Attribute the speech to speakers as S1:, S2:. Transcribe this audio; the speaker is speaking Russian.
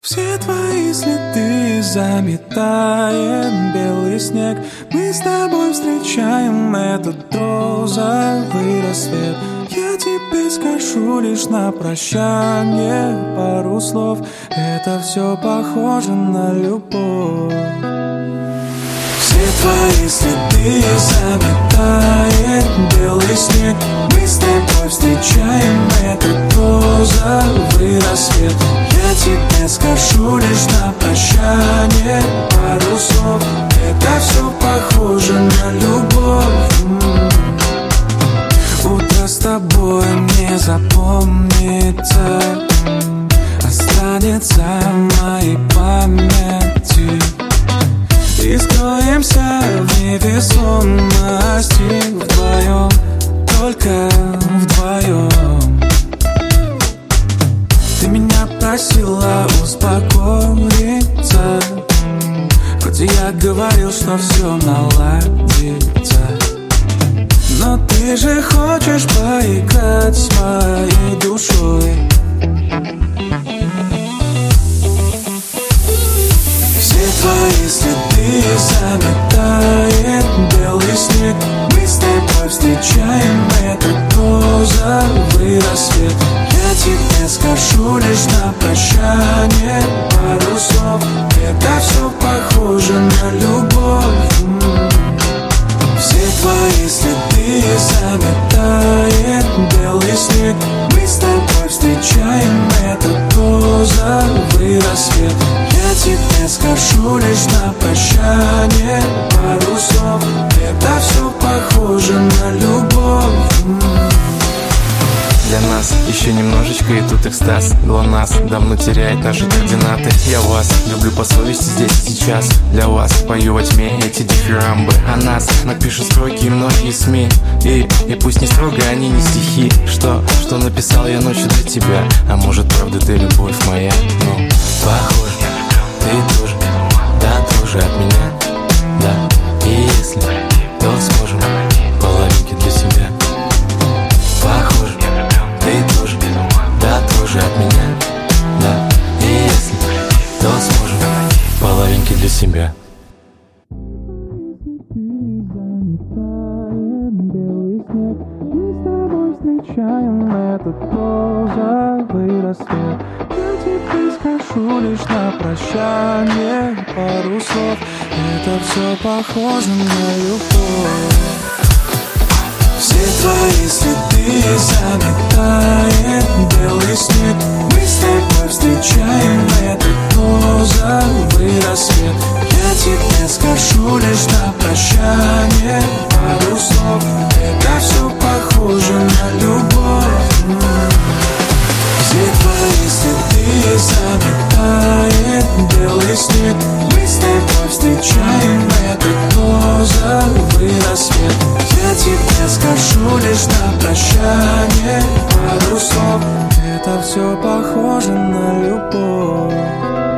S1: Все твои следы заметает белый снег. Мы с тобой встречаем этот розовый рассвет. Я тебе скажу лишь на прощание пару слов. Это все похоже на любовь. Все твои следы заметает белый снег. Мы с тобой встречаем этот розовый рассвет. Я тебе скажу лишь на прощание пару слов. Это все похоже на любовь. Утро с тобой мне запомнится, останется в моей памяти. И скроемся в невесомости вдвоем, только вдвоем. Ты меня просила успокоиться, хоть и я говорил, что все наладится. Но ты же хочешь поиграть с моей душой. Все твои следы заметает белый снег. Мы с тобой встречаем этот розовый рассвет. Я тебе скажу лишь на прощание пару слов. Это все похоже на любовь. Все твои следы заметает белый снег. Мы с тобой встречаем этот розовый рассвет. Я тебе скажу лишь на прощание пару слов. Это все похоже на любовь.
S2: Для нас еще немножечко и тут экстаз. ГЛОНАСС давно теряет наши координаты. Я вас люблю по совести здесь и сейчас. Для вас пою во тьме эти дифирамбы. О нас напишут строки и многие СМИ. И пусть не строго, они не стихи. Что написал я ночью для тебя. А может правда ты любовь моя. Ну, похоже, ты тоже, да, тоже от меня. Да, и если, то сможем половинки для себя. Похоже, ты тоже, да, тоже от меня. Да, и если, то сможем половинки для себя.
S1: Белый снег. Мы с тобой встречаем этот розовый рассвет. Я тебе скажу лишь на прощание пару слов. Это все похоже на любовь. Все твои следы заметает белый снег. Мы с тобой встречаем этот розовый рассвет. Я тебе скажу лишь на прощание пару слов. Это все похоже на любовь. Все твои следы заметает белый снег. Мы с тобой встречаем этот розовый рассвет. Я тебе скажу лишь на прощание пару слов. Это все похоже на любовь.